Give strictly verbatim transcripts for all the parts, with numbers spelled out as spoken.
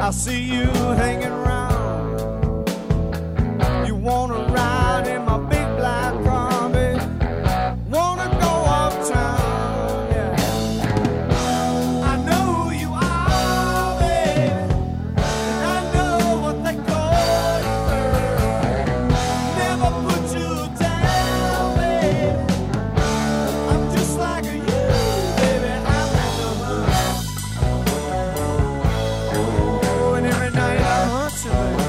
I see you hanging around. You wanna ride in my big black car, baby? Wanna go uptown, yeah. I know who you are, baby, and I know what they call you, girl. Never put you down, baby. I'm just like you, baby. I'm in the mood. Oh, and every night I hunt you, baby.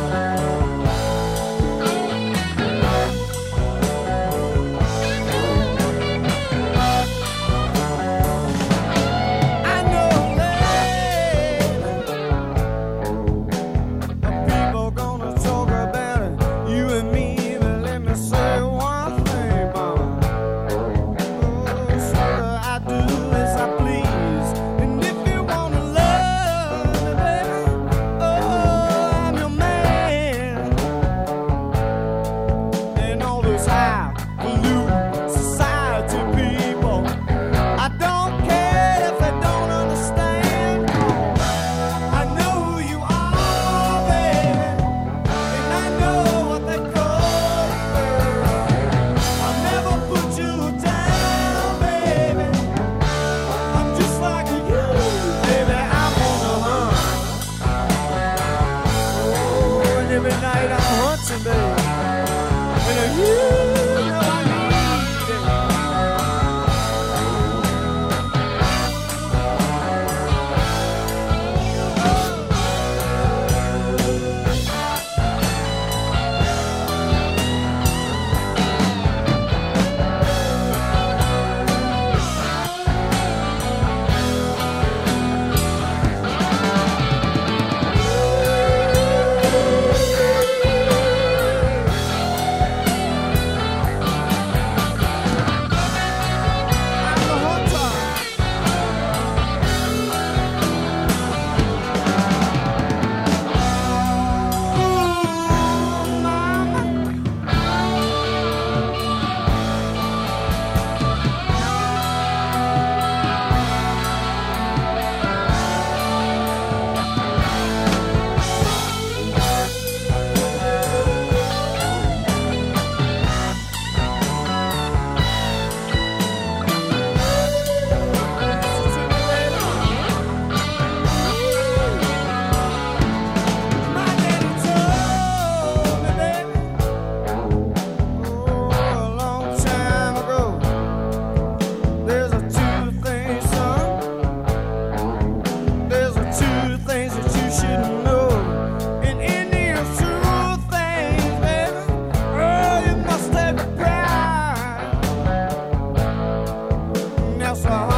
Every night I'm hunting, baby, and you know I need it. So